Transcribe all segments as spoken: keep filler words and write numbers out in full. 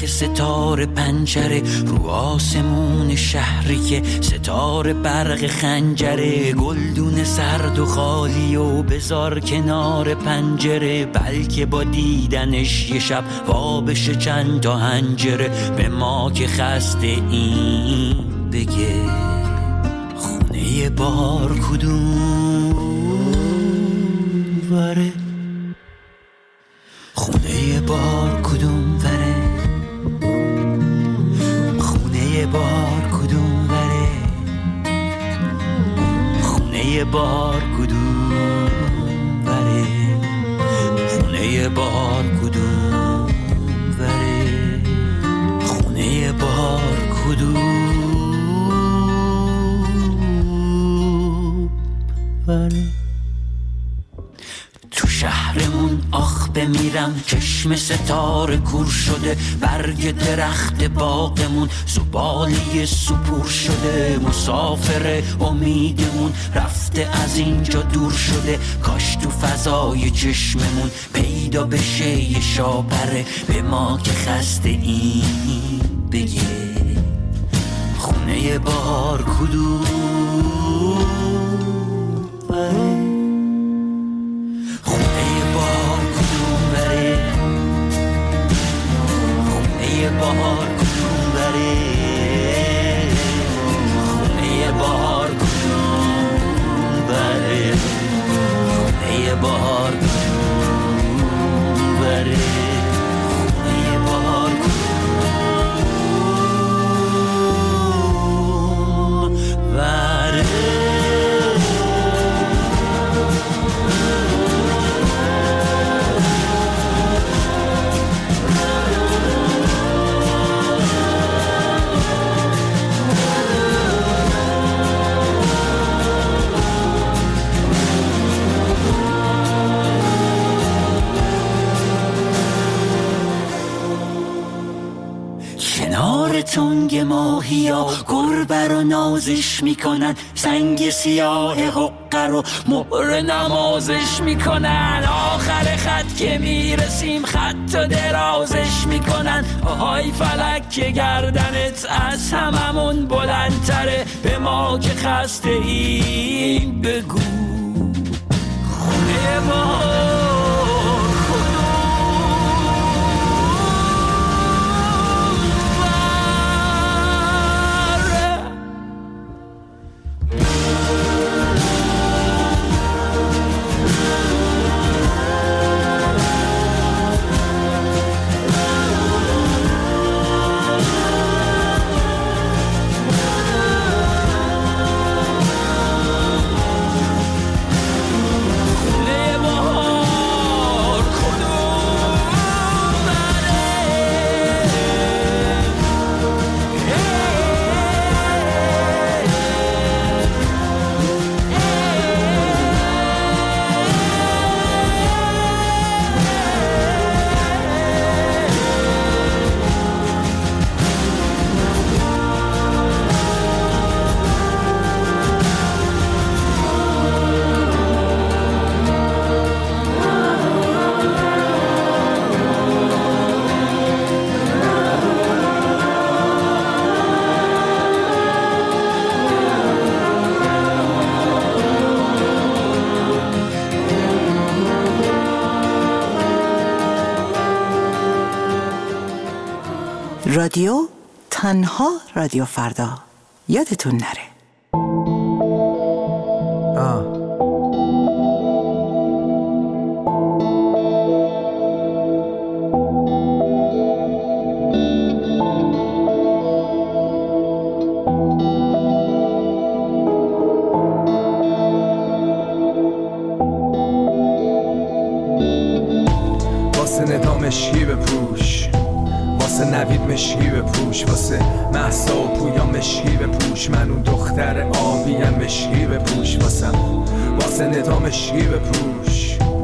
چرخ ستاره پنجره رو آسمون شهری که ستاره برق خنجره، گلدون سرد و خالی و بذار کنار پنجره، بلکه با دیدنش یه شب وا بشه چند تا هنجره. به ما که خسته این بگه خونه بار کدوم وره، خونه بار کدوم وره، خونه بار کدوم وره، خونه بار کدوم وره، خونه بار کدوم وره، خونه بار کدوم وره. تو شهرمون آخ بمیرم چشم ستاره کور شده، برگ درخت باغمون زباله سپور شده، مسافر امیدمون رفته از اینجا دور شده، کاش تو فضای چشممون پیدا بشه یه شاپره. به ما که خسته این بگه خونه بار کدوم وره، بهار کدوم بره، خونه بهار کدوم بره، خونه بهار کدوم بره، خونه بهار کدوم بره. تنگ ماهیا گربه رو نازش میکنن، سنگ سیاه حقه رو مهر نمازش میکنن، آخر خط که میرسیم خط و درازش میکنن، آهای فلک که گردنت از هممون بلندتره. به ما که خسته این بگو خونه ما رادیو تنها رادیو فردا، یادتون نره. آه. واسه ندا مشکی بپوش، واسه نوید مشکی بپوش، واسه مهسا و پویا مشکی بپوش، من اون دختر آبیم مشکی بپوش، واسه واسه ندا مشکی بپوش،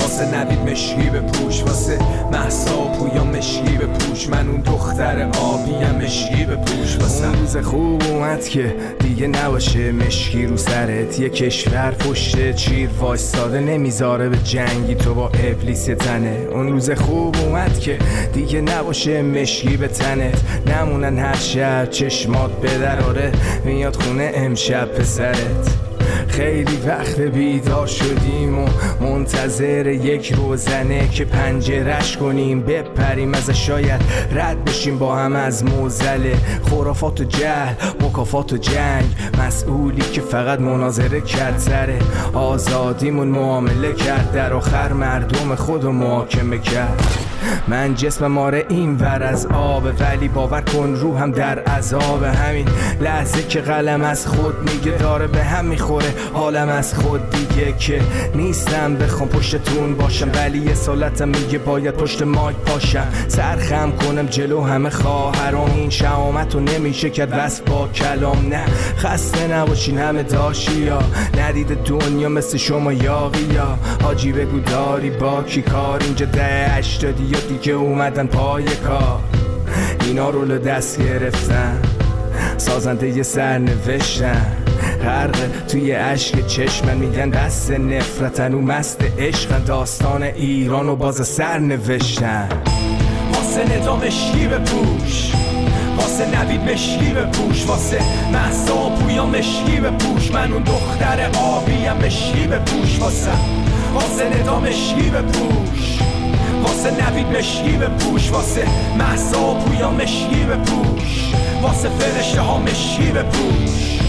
واسه نوید مشکی بپوش، واسه مهسا و پویا مشکی بپوش، من اون دختر آبیم مشکی بپوش. واسه اون روز خوب اومد که دیگه نباشه مشکی رو سرت، یه کشور پشت چیر وایستاده نمیذاره به جنگی تو با ابلیس تنه. اون روز خوب اومد که دیگه نباشه مشکی به تنت، نمونن هر شب چشمات به دراره میاد خونه امشب پسرت. خیلی وقت بیدار شدیم و منتظر یک روزنه که پنجرش کنیم بپریم ازش، شاید رد بشیم با هم از موزل خرافات و جهل، مکافات و جنگ. مسئولی که فقط مناظره کرد سر آزادیمون معامله کرد، در آخر مردم خودو محاکمه کرد. من جسمم آره این ور از آبه، ولی باور کن روحم در عذاب. همین لحظه که قلم از خود میگه داره به هم میخوره حالم از خود دیگه، که نیستم بخوام پشتتون باشم ولی یه سالتم میگه باید پشت مایک پاشم. سرخم کنم جلو همه خواهرام، این شهامتو نمیشه کرد وصف با کلام. نه خسته نباشین همه داشیا، ندید دنیا مثل شما یاقیا. حاجی بگو داری با کی کار، اینجا ده هشتادی یا دیگه اومدن پای کار، اینا رولو دست گرفتن سازنده یه سر نوشتن، غرق توی عشق چشمن میگن دست نفرتن و مست عشقن، داستان ایرانو باز سر نوشتن. واسه ندا مشکی بپوش، واسه نوید مشکی بپوش، واسه مهسا و پویا مشکی بپوش، من اون دختر آبیم مشکی بپوش. واسه واسه ندا مشکی بپوش، واسه نوید مشکی بپوش، واسه مهسا و پویا مشکی بپوش، واسه فرشته ها مشکی بپوش.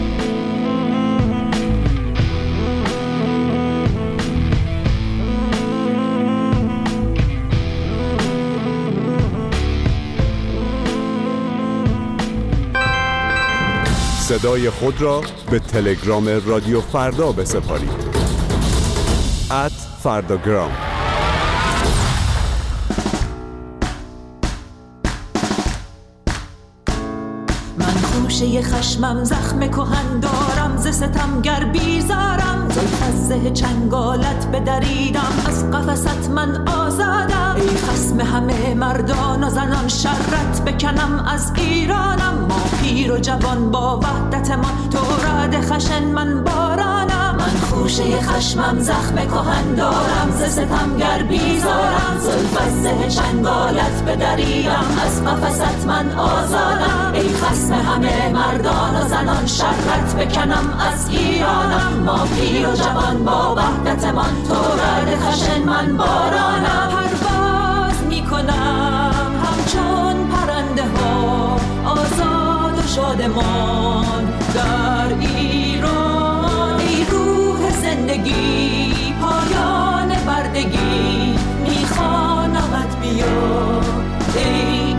صدای خود را به تلگرام رادیو فردا بسپارید. ات فرداگرام. خوشه خشمم زخم کهن دارم، ز ستمگر بیزارم، زلف از زه چنگالت بدریدم، از قفست من آزادم. ای خصم همه مردان و زنان شرت بکنم از ایرانم، ما پیر و جوان با وحدت ما تو رد خشن من بارانم. من خوشه خشمم زخم کهن دارم، ز ستمگر بیزارم، زلف از زه چنگالت بدریدم، از قفست من آزادم. ای خصم همه مردان و زنان شرت بکنم از ایرانم، ما پیر و جوان با وحدت من تو رد خشن من بارانم. پرواز میکنم همچون پرنده ها آزاد و شادمان در ایران. ای روح زندگی پایان بردگی میخوانمت بیا ای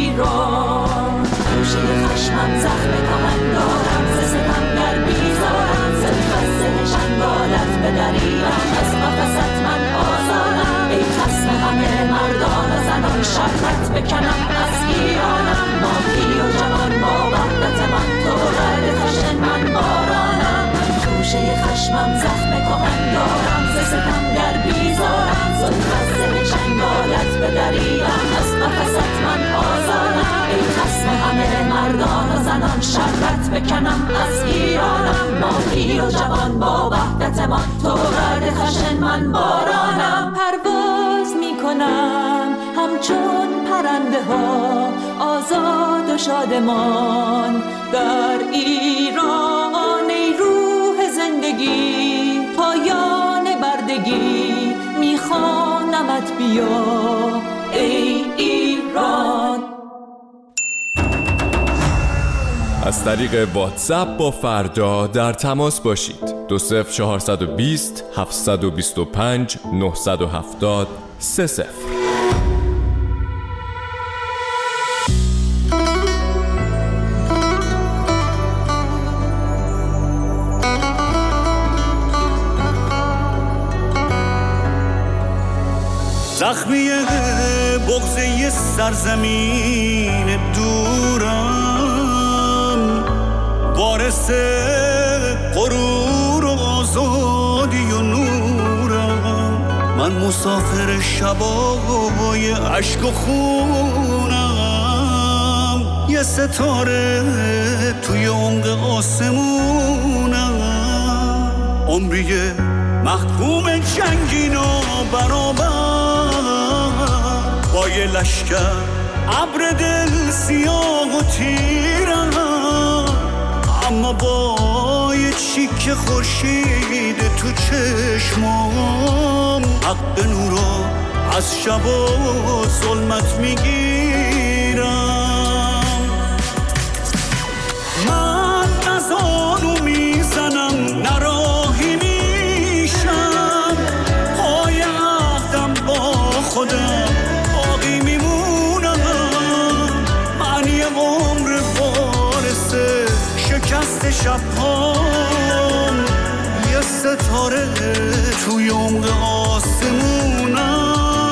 ایران. خوشه خشمم زخم کهن دارم، ز ستمگر بیزارم، زلف از زه چنگالت بدریدم، از قفست من آزادم. ای خصم همه مردان و زنان شرت بکنم از ایرانم، ما پیر و جوان با وحدت من تو رد خشن من بارانم. من خوشه خشمم زخم کهن دارم، ز ستمگر بیزارم، زلف از زه چنگالت بدریدم، از قفست من آزادم. ای خصم همه مردان و زنان شرت بکنم از ایرانم، ما پیر و جوان با وحدت من تو رد خشن من بارانم. پرواز میکنم همچون پرنده ها آزاد و شادمان در ایران. ای روح زندگی پایان بردگی میخوانمت بیا ای ایران. از طریق واتساپ با فردا در تماس باشید. دو صفر چهارصد و بیست هفتصد و بیست و پنج نهصد و هفتاد سه صفر. زخمی بغضه سرزمین دورم، وارث غرور و آزادی و نورم. من مسافر شبای عشق و خونم، یه ستاره توی عمق آسمونم، عمریه محکوم جنگی نابرابر با یه لشکر ابر دل سیاه و تیرم، اما با یه چیک خورشید تو چشمام حق نورا از شب و ظلمت میگیرم. من نزانو میزنم نراهی میشم، پای عهدم با خودم باقی میمونم، من یه عمر وارث شکست شبهام، یه ستاره توی عمق آسمونم.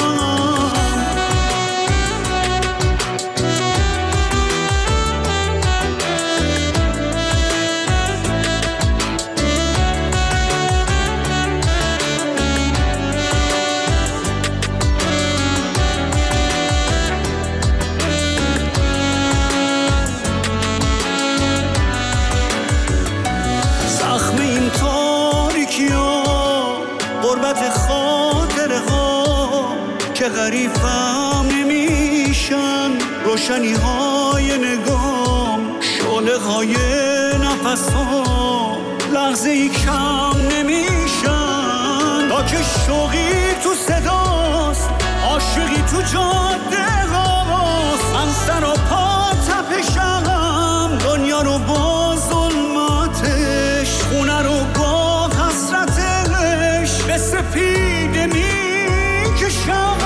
که غریبم نمیشن روشنی های نگام، شعله های نفس ها لحظه ای کم نمیشن، تا که شوقی تو صداست عاشقی تو جاده هاست، من سر و پا تپشم دنیا رو با ظلمتش، خونه رو با حسرتش به سپیده میکشم.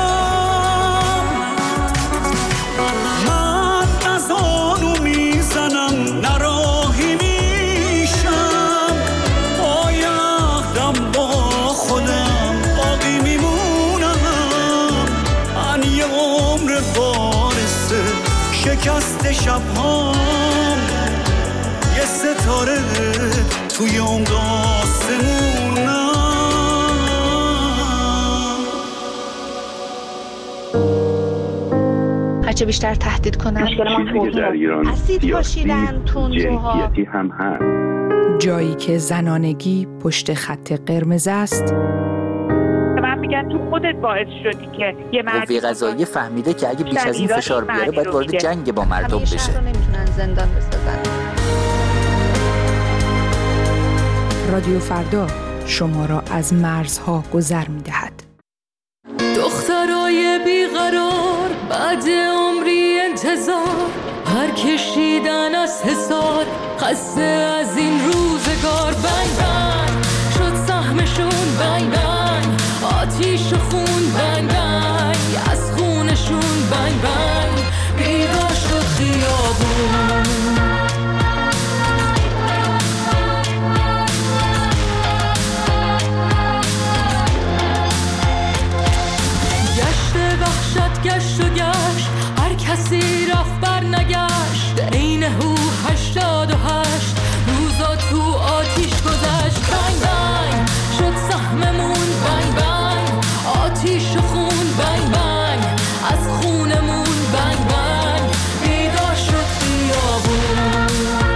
نراهی میشم، پای عهدم با خودم باقی میمونم، من یه عمر وارث شکست شبهام، یه ستاره توی عمق آسمونم. هرچه بیشتر تهدید کنن چیزی در ایران اسید پاشیدن تندروها هم هست. جایی که زنانگی پشت خط قرمز است. من میگن تو خودت باعث شدی که یه مرد قوه قضاییه فهمیده که اگه بیش از این فشار بیاره باید وارد جنگ با مردم بشه. شهر رو نمیتونن زندان بسازن. رادیو فردا شما را از مرزها گذر میدهد. دخترای بیقرار بعد عمری انتظار، پر کشیدن از حسار، خسته از این روزگار، بنگ بنگ شد سهمشون، بنگ بنگ آتیش و خون، بنگ بنگ از خونشون، بنگ بنگ بیدار شد خیابون. گشت و گشت هر کسی رفت بر نگشت، عین هو هشتاد و هشت روزا تو آتیش گذشت، بنگ بنگ شد سهممون، بنگ بنگ آتیش و خون، بنگ بنگ از خونمون، بنگ بنگ بیدار شد خیابون.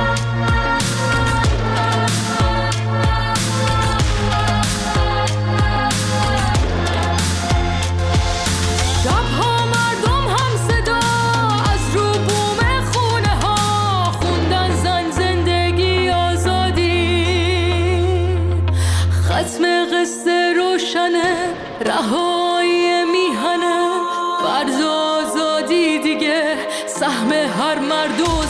رهایی میهنه فرض آزادی دیگه، سهم هر مرد و